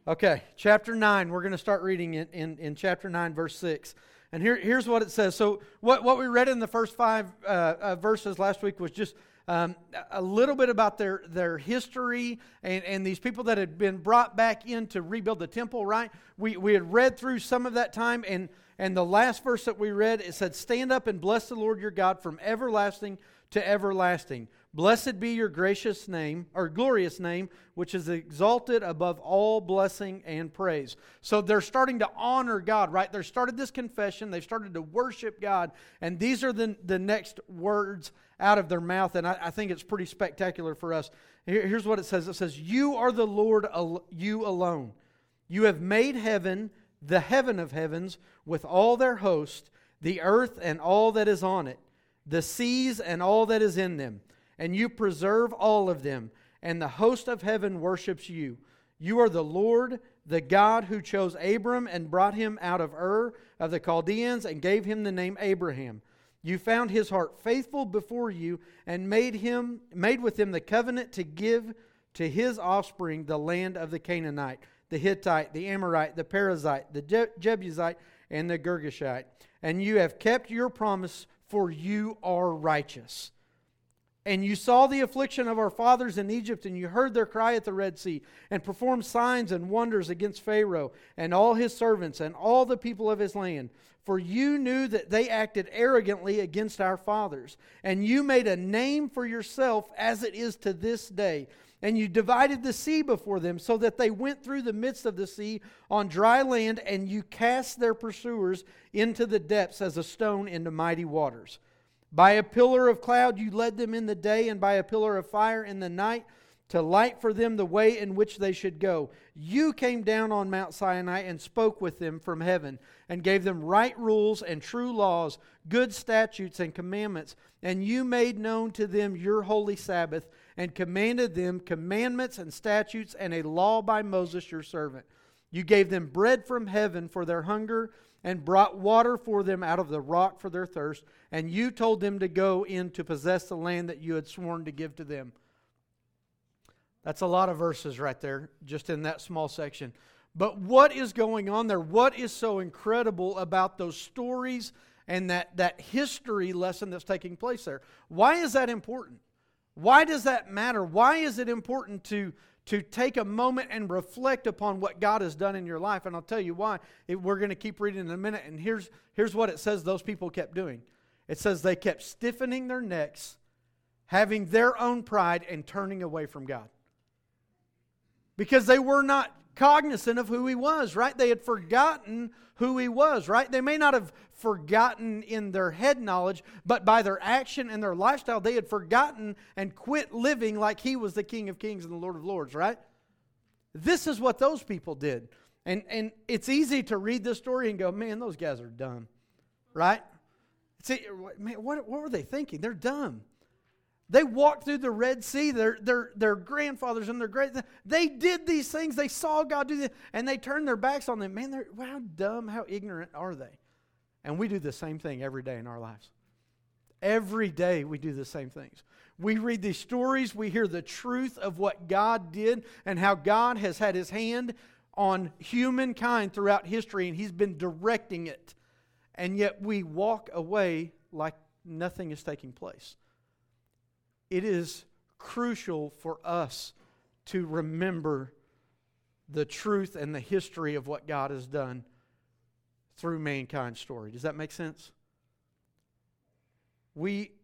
Okay, chapter 9. We're going to start reading it in chapter 9, verse 6. And here's what it says. So what we read in the first five verses last week was just a little bit about their history and these people that had been brought back in to rebuild the temple, right? We had read through some of that time, and the last verse that we read, it said, "Stand up and bless the Lord your God from everlasting to everlasting. Blessed be your gracious name, or glorious name, which is exalted above all blessing and praise." So they're starting to honor God, right? They started this confession. They've started to worship God. And these are the next words out of their mouth. And I think it's pretty spectacular for us. Here's what it says. It says, "You are the Lord, you alone. You have made heaven, the heaven of heavens, with all their host, the earth and all that is on it, the seas and all that is in them. And you preserve all of them, and the host of heaven worships you. You are the Lord, the God who chose Abram and brought him out of Ur of the Chaldeans and gave him the name Abraham. You found his heart faithful before you and made with him the covenant to give to his offspring the land of the Canaanite, the Hittite, the Amorite, the Perizzite, the Jebusite, and the Girgashite. And you have kept your promise, for you are righteous. And you saw the affliction of our fathers in Egypt, and you heard their cry at the Red Sea, and performed signs and wonders against Pharaoh and all his servants and all the people of his land. For you knew that they acted arrogantly against our fathers. And you made a name for yourself as it is to this day. And you divided the sea before them, so that they went through the midst of the sea on dry land, and you cast their pursuers into the depths as a stone into mighty waters. By a pillar of cloud you led them in the day, and by a pillar of fire in the night, to light for them the way in which they should go. You came down on Mount Sinai and spoke with them from heaven, and gave them right rules and true laws, good statutes and commandments. And you made known to them your holy Sabbath, and commanded them commandments and statutes and a law by Moses your servant. You gave them bread from heaven for their hunger, and brought water for them out of the rock for their thirst. And you told them to go in to possess the land that you had sworn to give to them." That's a lot of verses right there, just in that small section. But what is going on there? What is so incredible about those stories and that history lesson that's taking place there? Why is that important? Why does that matter? Why is it important to take a moment and reflect upon what God has done in your life? And I'll tell you why. We're going to keep reading in a minute. And here's what it says those people kept doing. It says they kept stiffening their necks, having their own pride, and turning away from God. Because they were not cognizant of who He was, right? They had forgotten who He was, right? They may not have forgotten in their head knowledge, but by their action and their lifestyle, they had forgotten and quit living like He was the King of Kings and the Lord of Lords, right? This is what those people did. And it's easy to read this story and go, man, those guys are dumb, right? See, man, what were they thinking? They're dumb. They walked through the Red Sea. Their grandfathers and they did these things. They saw God do this, and they turned their backs on them. Man, how dumb, how ignorant are they? And we do the same thing every day in our lives. Every day we do the same things. We read these stories. We hear the truth of what God did and how God has had His hand on humankind throughout history, and He's been directing it. And yet we walk away like nothing is taking place. It is crucial for us to remember the truth and the history of what God has done through mankind's story. Does that make sense? We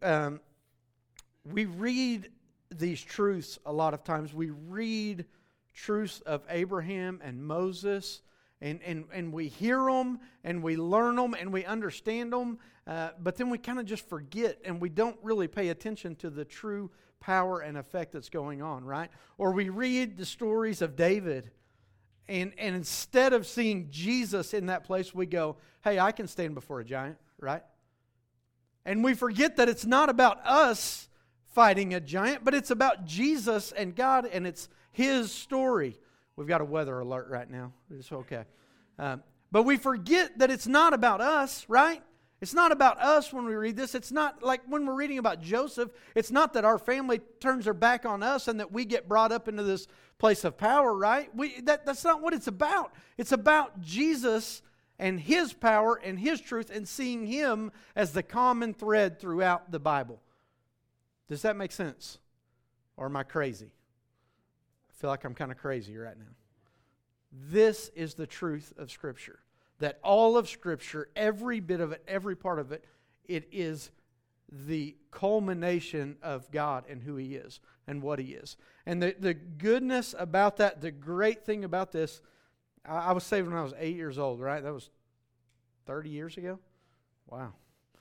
read these truths a lot of times. We read truths of Abraham and Moses, and we hear them, and we learn them, and we understand them, but then we kind of just forget, and we don't really pay attention to the true power and effect that's going on, right? Or we read the stories of David, and instead of seeing Jesus in that place, we go, hey, I can stand before a giant, right? And we forget that it's not about us fighting a giant, but it's about Jesus and God, and it's His story. We've got a weather alert right now. It's okay. But we forget that it's not about us, right? It's not about us when we read this. It's not like when we're reading about Joseph, it's not that our family turns their back on us and that we get brought up into this place of power, right? That's not what it's about. It's about Jesus and His power and His truth and seeing Him as the common thread throughout the Bible. Does that make sense? Or am I crazy? I feel like I'm kind of crazy right now. This is the truth of Scripture. That all of Scripture, every bit of it, every part of it, it is the culmination of God and who He is and what He is. And the goodness about that, the great thing about this, I was saved when I was 8 years old, right? That was 30 years ago? Wow.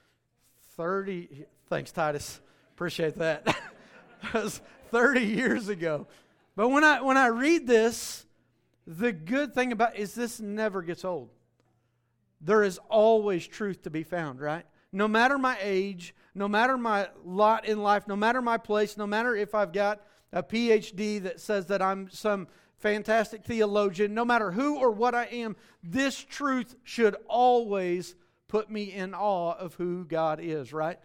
30, thanks Titus, appreciate that. That was 30 years ago. But when I read this, the good thing about it is this never gets old. There is always truth to be found, right? No matter my age, no matter my lot in life, no matter my place, no matter if I've got a PhD that says that I'm some fantastic theologian, no matter who or what I am, this truth should always put me in awe of who God is, right?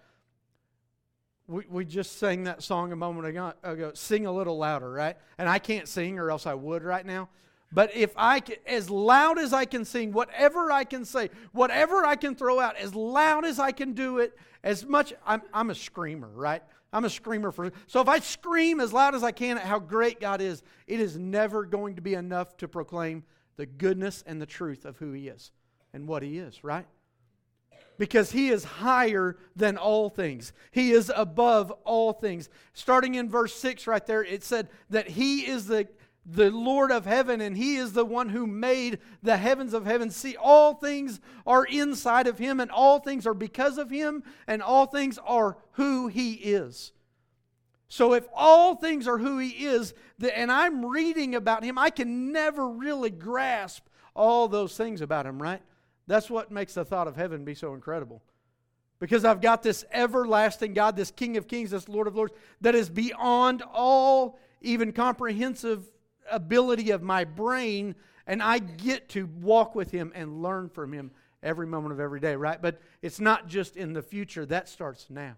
We just sang that song a moment ago, sing a little louder, right? And I can't sing or else I would right now. But if I can, as loud as I can sing, whatever I can say, whatever I can throw out, as loud as I can do it, as much, I'm a screamer, right? I'm a screamer so if I scream as loud as I can at how great God is, it is never going to be enough to proclaim the goodness and the truth of who He is and what He is, right? Because He is higher than all things. He is above all things. Starting in verse 6 right there, it said that He is the Lord of heaven, and He is the one who made the heavens of heaven. See, all things are inside of Him, and all things are because of Him, and all things are who He is. So if all things are who He is, and I'm reading about Him, I can never really grasp all those things about Him, right? That's what makes the thought of heaven be so incredible. Because I've got this everlasting God, this King of Kings, this Lord of Lords, that is beyond all even comprehensive ability of my brain, and I get to walk with Him and learn from Him every moment of every day, right? But it's not just in the future. That starts now.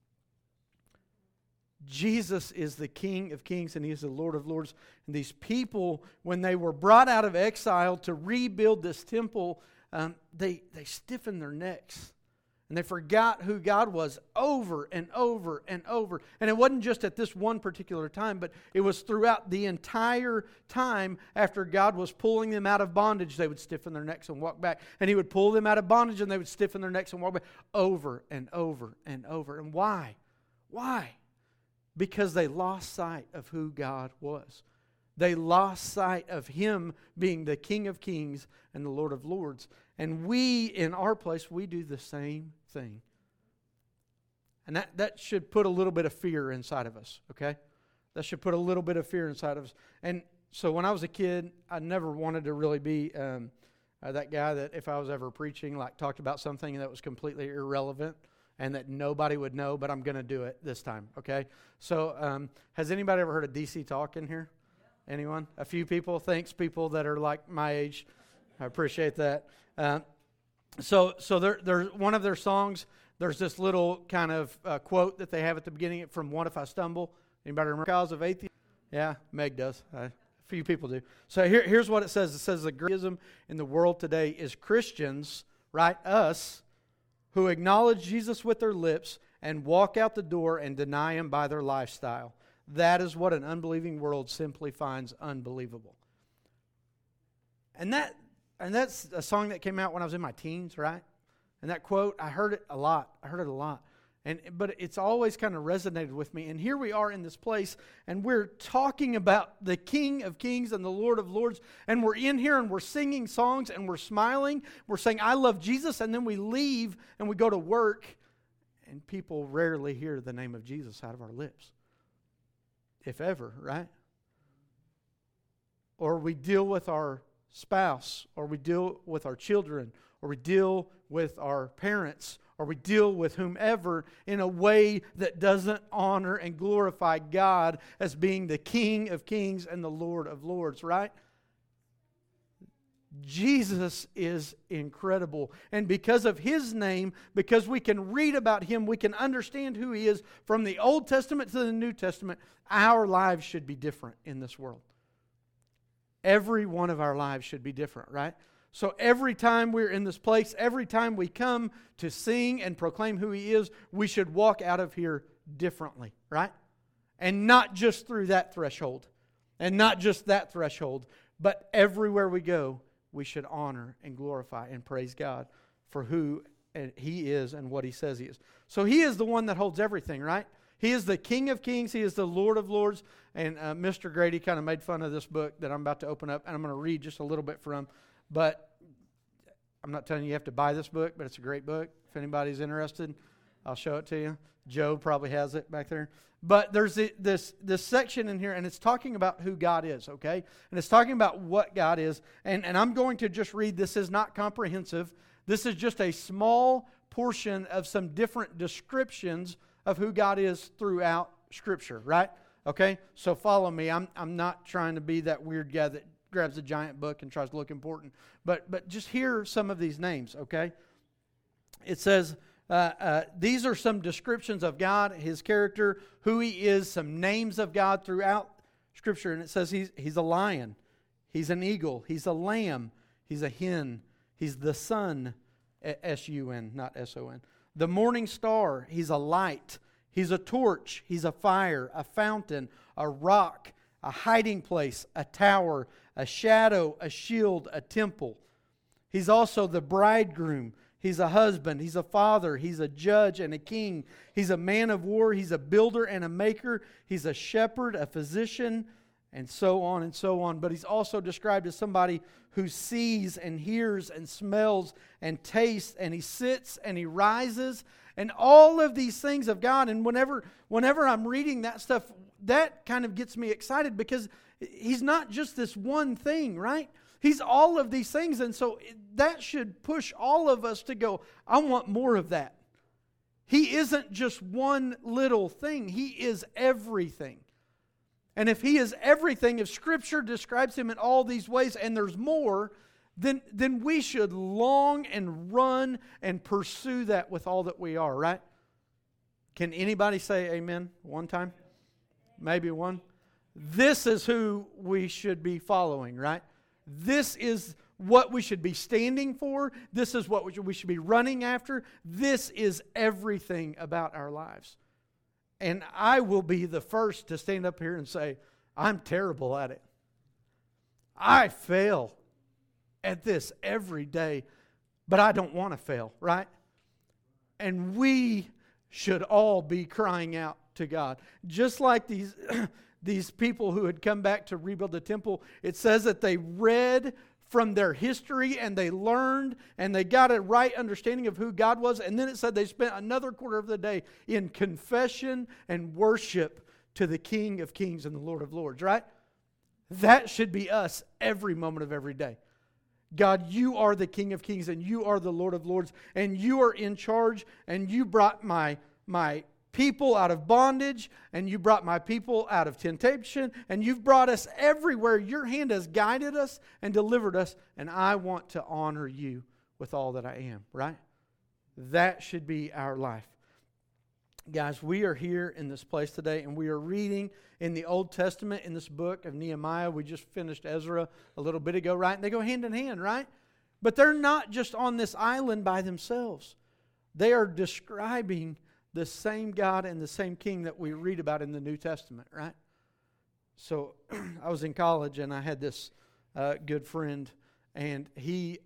Jesus is the King of Kings and He is the Lord of Lords. And these people, when they were brought out of exile to rebuild this temple, they stiffened their necks. And they forgot who God was over and over and over. And it wasn't just at this one particular time, but it was throughout the entire time after God was pulling them out of bondage, they would stiffen their necks and walk back. And He would pull them out of bondage and they would stiffen their necks and walk back over and over and over. And why? Why? Because they lost sight of who God was. They lost sight of Him being the King of Kings and the Lord of Lords. And we, in our place, we do the same thing. And that should put a little bit of fear inside of us, okay? That should put a little bit of fear inside of us. And so when I was a kid, I never wanted to really be that guy that if I was ever preaching, like talked about something that was completely irrelevant and that nobody would know, but I'm going to do it this time, okay? So has anybody ever heard of DC Talk in here? Anyone? A few people? Thanks, people that are like my age. I appreciate that. So they're one of their songs, there's this little kind of quote that they have at the beginning from What If I Stumble? Anybody remember Cause of Atheism? Yeah, Meg does. A few people do. So here's what it says. It says the greatest in the world today is Christians, right, us, who acknowledge Jesus with their lips and walk out the door and deny Him by their lifestyle. That is what an unbelieving world simply finds unbelievable. And that's a song that came out when I was in my teens, right? And that quote, I heard it a lot. But it's always kind of resonated with me. And here we are in this place, and we're talking about the King of Kings and the Lord of Lords. And we're in here, and we're singing songs, and we're smiling. We're saying, I love Jesus. And then we leave, and we go to work, and people rarely hear the name of Jesus out of our lips. If ever, right? Or we deal with our spouse, or we deal with our children, or we deal with our parents, or we deal with whomever in a way that doesn't honor and glorify God as being the King of Kings and the Lord of Lords, right? Jesus is incredible. And because of His name, because we can read about Him, we can understand who He is from the Old Testament to the New Testament, our lives should be different in this world. Every one of our lives should be different, right? So every time we're in this place, every time we come to sing and proclaim who He is, we should walk out of here differently, right? And not just through that threshold, and not just that threshold, but everywhere we go, we should honor and glorify and praise God for who He is and what He says He is. So He is the one that holds everything, right? He is the King of Kings. He is the Lord of Lords. And Mr. Grady kind of made fun of this book that I'm about to open up, and I'm going to read just a little bit from. But I'm not telling you have to buy this book, but it's a great book. If anybody's interested, I'll show it to you. Joe probably has it back there. But there's this section in here, and it's talking about who God is, okay? And it's talking about what God is. And I'm going to just read, this is not comprehensive. This is just a small portion of some different descriptions of who God is throughout Scripture, right? Okay? So follow me. I'm not trying to be that weird guy that grabs a giant book and tries to look important. But just hear some of these names, okay? It says, these are some descriptions of God, His character, who He is, some names of God throughout Scripture. And it says He's a lion, He's an eagle, He's a lamb, He's a hen, He's the sun, S-U-N, not S-O-N. The morning star, He's a light, He's a torch, He's a fire, a fountain, a rock, a hiding place, a tower, a shadow, a shield, a temple. He's also the bridegroom. He's a husband. He's a father. He's a judge and a king. He's a man of war. He's a builder and a maker. He's a shepherd, a physician, and so on and so on. But He's also described as somebody who sees and hears and smells and tastes, and He sits and He rises, and all of these things of God. And whenever I'm reading that stuff, that kind of gets me excited, because He's not just this one thing, right? He's all of these things, and so that should push all of us to go, I want more of that. He isn't just one little thing. He is everything. And if He is everything, if Scripture describes Him in all these ways, and there's more, then we should long and run and pursue that with all that we are, right? Can anybody say amen one time? Maybe one. This is who we should be following, right? This is what we should be standing for. This is what we should be running after. This is everything about our lives. And I will be the first to stand up here and say, I'm terrible at it. I fail at this every day, but I don't want to fail, right? And we should all be crying out to God. Just like these people who had come back to rebuild the temple, it says that they read from their history and they learned and they got a right understanding of who God was. And then it said they spent another quarter of the day in confession and worship to the King of Kings and the Lord of Lords, right? That should be us every moment of every day. God, You are the King of Kings and You are the Lord of Lords, and You are in charge, and You brought my people out of bondage, and You brought my people out of temptation, and You've brought us everywhere. Your hand has guided us and delivered us, and I want to honor You with all that I am, right? That should be our life. Guys, we are here in this place today, and we are reading in the Old Testament in this book of Nehemiah. We just finished Ezra a little bit ago, right? And they go hand in hand, right? But they're not just on this island by themselves. They are describing the same God and the same King that we read about in the New Testament, right? So I was in college, and I had this good friend, and he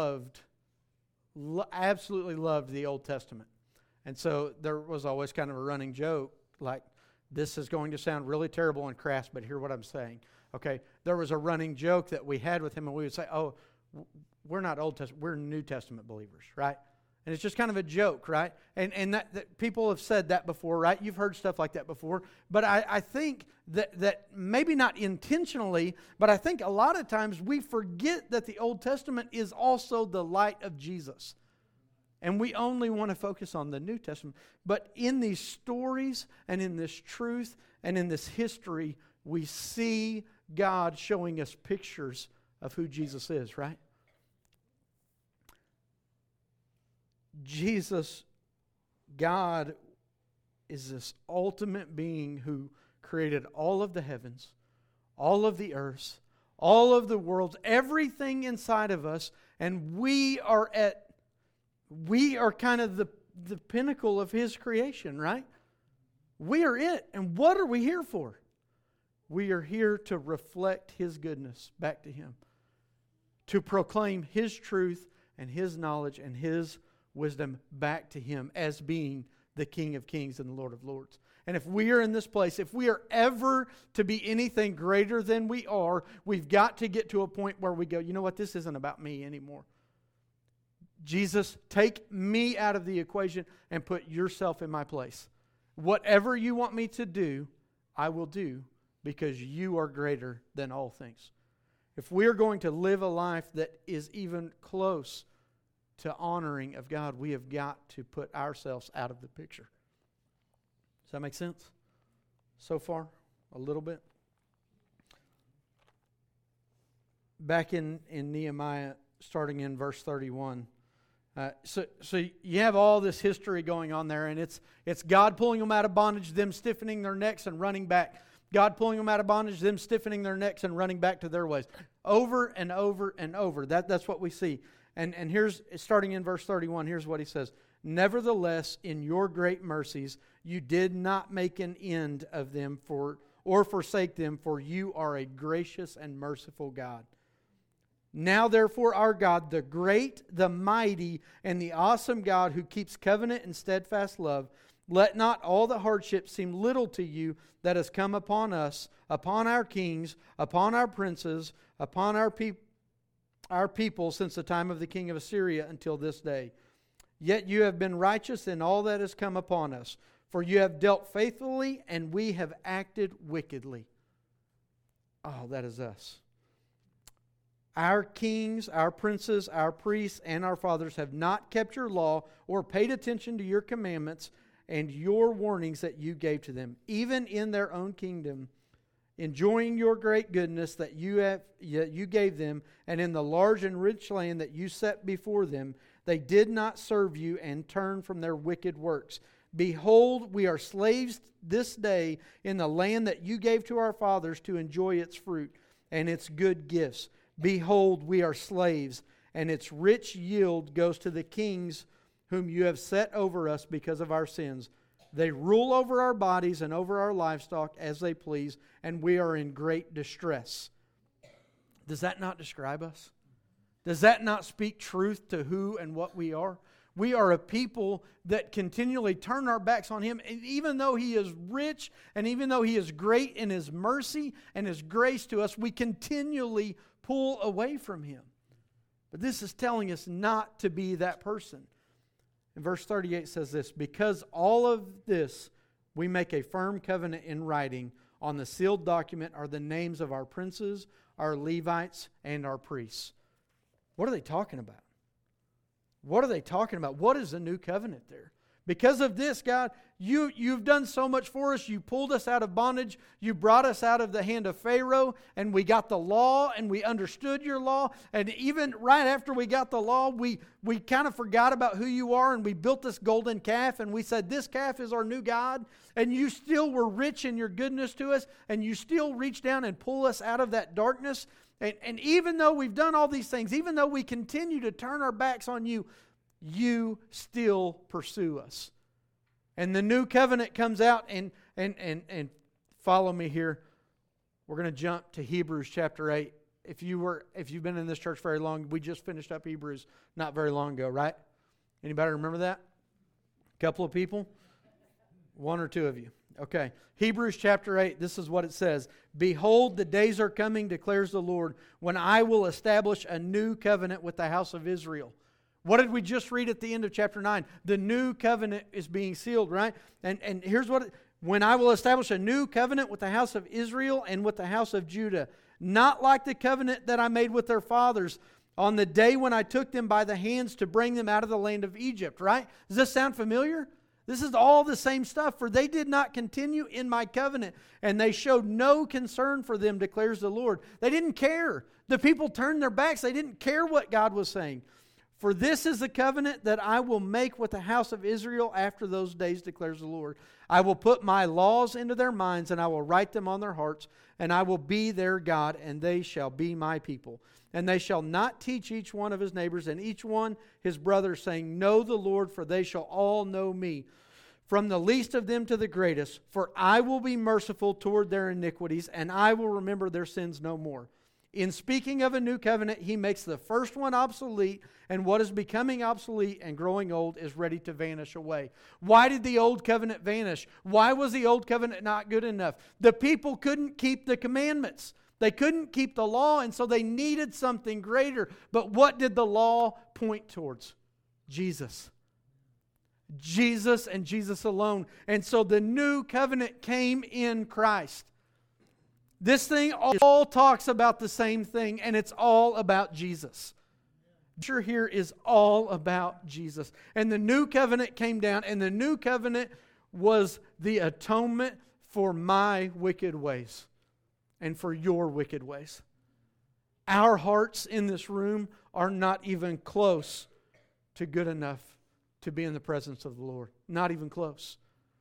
absolutely loved the Old Testament. And so there was always kind of a running joke, like, this is going to sound really terrible and crass, but hear what I'm saying. Okay, there was a running joke that we had with him, and we would say, oh, we're not Old Testament, we're New Testament believers, right? And it's just kind of a joke, right? And that people have said that before, right? You've heard stuff like that before. But I think that maybe not intentionally, but I think a lot of times we forget that the Old Testament is also the light of Jesus. And we only want to focus on the New Testament. But in these stories and in this truth and in this history, we see God showing us pictures of who Jesus is, right? Jesus, God, is this ultimate being who created all of the heavens, all of the earths, all of the worlds, everything inside of us, and we are kind of the pinnacle of His creation, right? We are it. And what are we here for? We are here to reflect His goodness back to Him, to proclaim His truth and His knowledge and His wisdom back to Him as being the King of Kings and the Lord of Lords. And if we are in this place, if we are ever to be anything greater than we are, we've got to get to a point where we go, you know what, this isn't about me anymore. Jesus, take me out of the equation and put yourself in my place. Whatever you want me to do, I will do because you are greater than all things. If we are going to live a life that is even close to honoring of God, we have got to put ourselves out of the picture. Does that make sense? So far? A little bit? Back in Nehemiah, starting in verse 31. So you have all this history going on there, and it's God pulling them out of bondage, them stiffening their necks and running back. God pulling them out of bondage, them stiffening their necks and running back to their ways. Over and over and over. That's what we see. And here's, starting in verse 31, here's what he says. Nevertheless, in your great mercies, you did not make an end of them or forsake them, for you are a gracious and merciful God. Now, therefore, our God, the great, the mighty, and the awesome God who keeps covenant and steadfast love, let not all the hardship seem little to you that has come upon us, upon our kings, upon our princes, upon our people since the time of the king of Assyria until this day. Yet you have been righteous in all that has come upon us, for you have dealt faithfully, and we have acted wickedly. Oh, that is us. Our kings, our princes, our priests, and our fathers have not kept your law or paid attention to your commandments and your warnings that you gave to them, even in their own kingdom, enjoying your great goodness that you gave them, and in the large and rich land that you set before them. They did not serve you and turn from their wicked works. Behold, we are slaves this day in the land that you gave to our fathers to enjoy its fruit and its good gifts. Behold, we are slaves, and its rich yield goes to the kings whom you have set over us because of our sins. They rule over our bodies and over our livestock as they please, and we are in great distress. Does that not describe us? Does that not speak truth to who and what we are? We are a people that continually turn our backs on Him. And even though He is rich, and even though He is great in His mercy and His grace to us, we continually pull away from Him. But this is telling us not to be that person. And verse 38 says this, because all of this we make a firm covenant in writing. On the sealed document are the names of our princes, our Levites, and our priests. What are they talking about? What are they talking about? What is the new covenant there? Because of this, God, you've done so much for us. You pulled us out of bondage. You brought us out of the hand of Pharaoh, and we got the law, and we understood your law. And even right after we got the law, we kind of forgot about who you are, and we built this golden calf, and we said, this calf is our new God. And you still were rich in your goodness to us, and you still reach down and pull us out of that darkness. And even though we've done all these things, even though we continue to turn our backs on you, you still pursue us. And the new covenant comes out, and follow me here. We're going to jump to Hebrews chapter 8. If you've been in this church very long, we just finished up Hebrews not very long ago, right? Anybody remember that? A couple of people? One or two of you. Okay. Hebrews chapter 8, this is what it says. Behold, the days are coming, declares the Lord, when I will establish a new covenant with the house of Israel. What did we just read at the end of chapter 9? The new covenant is being sealed, right? And here's what when I will establish a new covenant with the house of Israel and with the house of Judah, not like the covenant that I made with their fathers on the day when I took them by the hands to bring them out of the land of Egypt, right? Does this sound familiar? This is all the same stuff. For they did not continue in my covenant, and they showed no concern for them, declares the Lord. They didn't care. The people turned their backs. They didn't care what God was saying. For this is the covenant that I will make with the house of Israel after those days, declares the Lord. I will put my laws into their minds, and I will write them on their hearts, and I will be their God, and they shall be my people. And they shall not teach each one of his neighbors and each one his brother, saying, Know the Lord, for they shall all know me, from the least of them to the greatest. For I will be merciful toward their iniquities, and I will remember their sins no more. In speaking of a new covenant, he makes the first one obsolete, and what is becoming obsolete and growing old is ready to vanish away. Why did the old covenant vanish? Why was the old covenant not good enough? The people couldn't keep the commandments. They couldn't keep the law, and so they needed something greater. But what did the law point towards? Jesus. Jesus and Jesus alone. And so the new covenant came in Christ. This thing all talks about the same thing, and it's all about Jesus. Scripture here is all about Jesus. And the new covenant came down, and the new covenant was the atonement for my wicked ways and for your wicked ways. Our hearts in this room are not even close to good enough to be in the presence of the Lord. Not even close.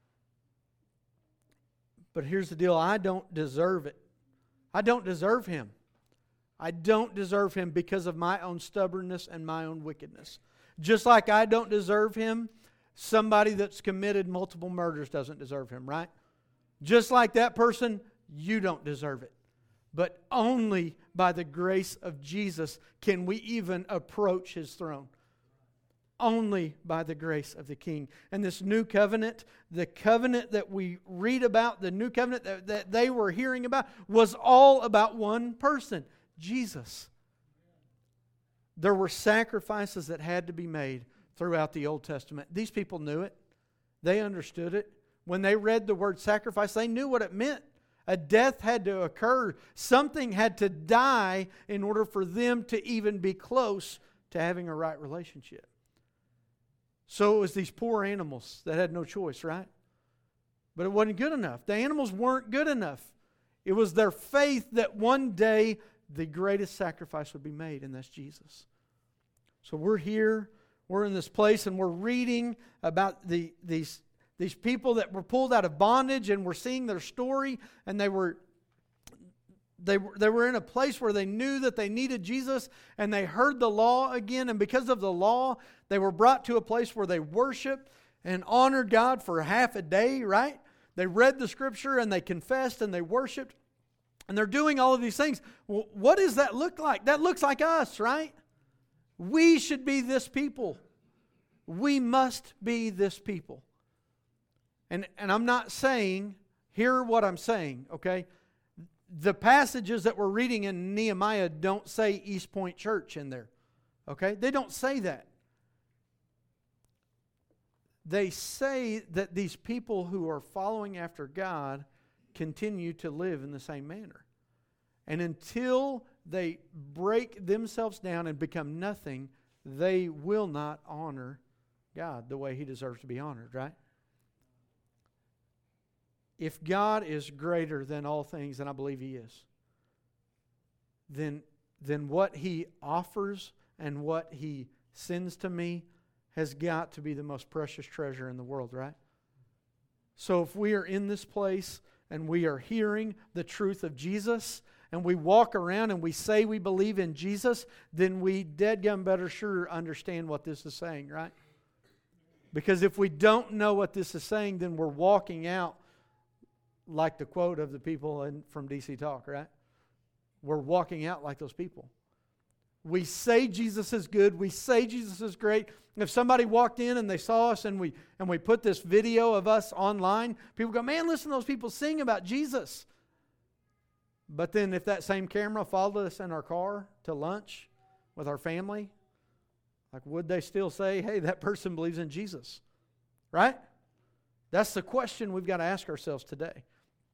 But here's the deal. I don't deserve it. I don't deserve Him. I don't deserve Him because of my own stubbornness and my own wickedness. Just like I don't deserve Him, somebody that's committed multiple murders doesn't deserve Him, right? Just like that person, you don't deserve it. But only by the grace of Jesus can we even approach His throne. Only by the grace of the King. And this new covenant, the covenant that we read about, the new covenant that they were hearing about, was all about one person, Jesus. There were sacrifices that had to be made throughout the Old Testament. These people knew it. They understood it. When they read the word sacrifice, they knew what it meant. A death had to occur. Something had to die in order for them to even be close to having a right relationship. So it was these poor animals that had no choice, right? But it wasn't good enough. The animals weren't good enough. It was their faith that one day the greatest sacrifice would be made, and that's Jesus. So we're here, we're in this place, and we're reading about these people that were pulled out of bondage, and we're seeing their story, and they were in a place where they knew that they needed Jesus, and they heard the law again, and because of the law, they were brought to a place where they worshiped and honored God for half a day, right? They read the Scripture, and they confessed, and they worshiped, and they're doing all of these things. Well, what does that look like? That looks like us, right? We should be this people. We must be this people. And I'm not saying, hear what I'm saying, okay? The passages that we're reading in Nehemiah don't say East Point Church in there. Okay? They don't say that. They say that these people who are following after God continue to live in the same manner. And until they break themselves down and become nothing, they will not honor God the way He deserves to be honored, right? If God is greater than all things, and I believe He is, then what He offers and what He sends to me has got to be the most precious treasure in the world, right? So if we are in this place and we are hearing the truth of Jesus and we walk around and we say we believe in Jesus, then we deadgum better sure understand what this is saying, right? Because if we don't know what this is saying, then we're walking out like the quote of the people from DC Talk, right? We're walking out like those people. We say Jesus is good. We say Jesus is great. If somebody walked in and they saw us and we put this video of us online, people go, man, listen to those people sing about Jesus. But then if that same camera followed us in our car to lunch with our family, like would they still say, hey, that person believes in Jesus? Right? That's the question we've got to ask ourselves today.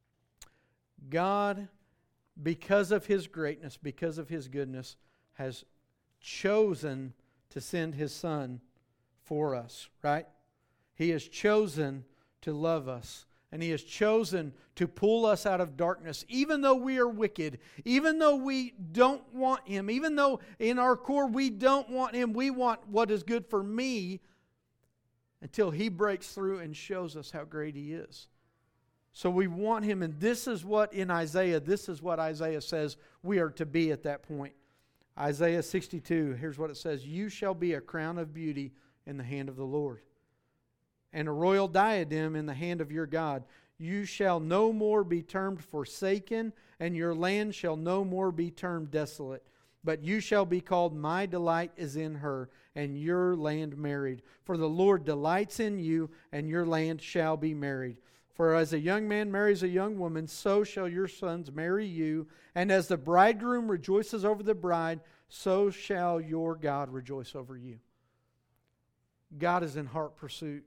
God, because of His greatness, because of His goodness, has chosen to send His Son for us, right? He has chosen to love us And He has chosen to pull us out of darkness, even though we are wicked, even though we don't want Him, even though in our core we don't want Him, we want what is good for me, until He breaks through and shows us how great He is. So we want Him, and this is what Isaiah says we are to be at that point. Isaiah 62, here's what it says: "You shall be a crown of beauty in the hand of the Lord, and a royal diadem in the hand of your God. You shall no more be termed forsaken, and your land shall no more be termed desolate. But you shall be called, My delight is in her, and your land married. For the Lord delights in you, and your land shall be married. For as a young man marries a young woman, so shall your sons marry you. And as the bridegroom rejoices over the bride, so shall your God rejoice over you." God is in hot pursuit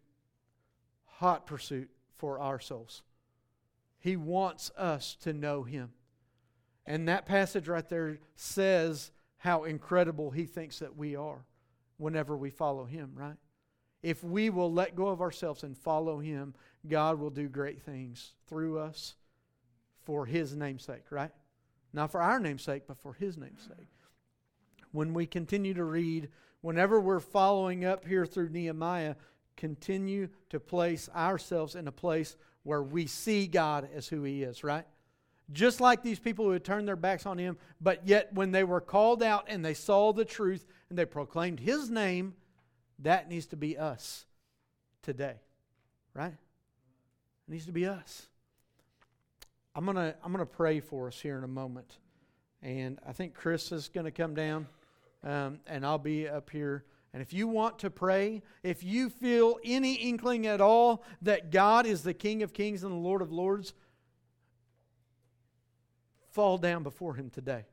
for our souls. He wants us to know Him. And that passage right there says how incredible He thinks that we are whenever we follow Him, right? If we will let go of ourselves and follow Him, God will do great things through us for His name's sake, right? Not for our name's sake, but for His name's sake. When we continue to read, whenever we're following up here through Nehemiah, continue to place ourselves in a place where we see God as who He is, right? Just like these people who had turned their backs on Him, but yet when they were called out and they saw the truth and they proclaimed His name, that needs to be us today, right? It needs to be us. I'm gonna pray for us here in a moment, and I think Chris is going to come down, and I'll be up here. And if you want to pray, if you feel any inkling at all that God is the King of Kings and the Lord of Lords, fall down before Him today.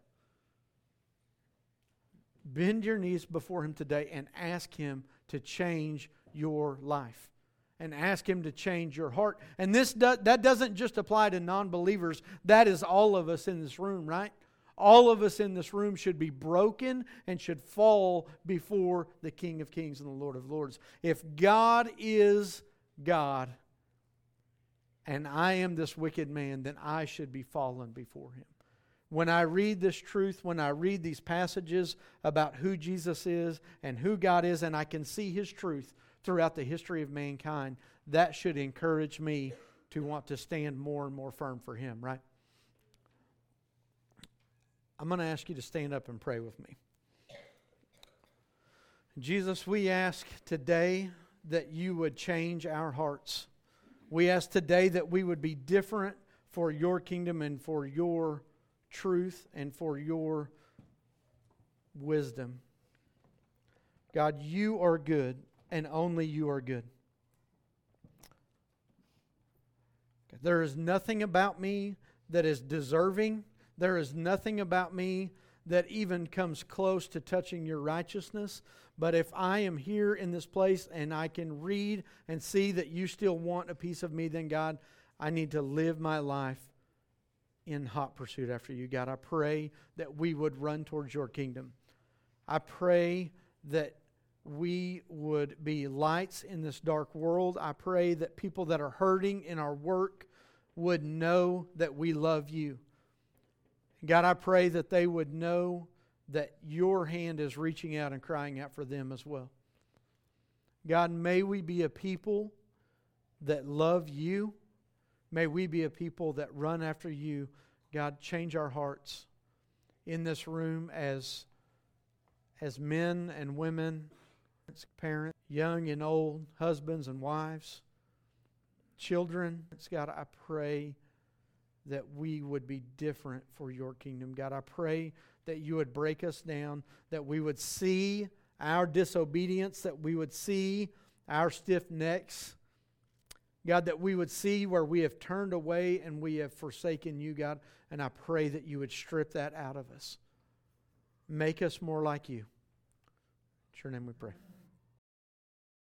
Bend your knees before Him today and ask Him to change your life. And ask Him to change your heart. And that doesn't just apply to non-believers. That is all of us in this room, right? All of us in this room should be broken and should fall before the King of Kings and the Lord of Lords. If God is God and I am this wicked man, then I should be fallen before Him. When I read this truth, when I read these passages about who Jesus is and who God is, and I can see His truth throughout the history of mankind, that should encourage me to want to stand more and more firm for Him, right? I'm going to ask you to stand up and pray with me. Jesus, we ask today that You would change our hearts. We ask today that we would be different for Your kingdom and for Your truth and for Your wisdom. God, You are good and only You are good. There is nothing about me that is deserving. There is nothing about me that even comes close to touching Your righteousness. But if I am here in this place and I can read and see that You still want a piece of me, then God, I need to live my life in hot pursuit after You. God, I pray that we would run towards Your kingdom. I pray that we would be lights in this dark world. I pray that people that are hurting in our work would know that we love You. God, I pray that they would know that Your hand is reaching out and crying out for them as well. God, may we be a people that love You. May we be a people that run after You. God, change our hearts in this room as men and women, parents, young and old, husbands and wives, children. God, I pray that we would be different for Your kingdom. God, I pray that You would break us down, that we would see our disobedience, that we would see our stiff necks. God, that we would see where we have turned away and we have forsaken You, God. And I pray that You would strip that out of us. Make us more like You. In Your name we pray.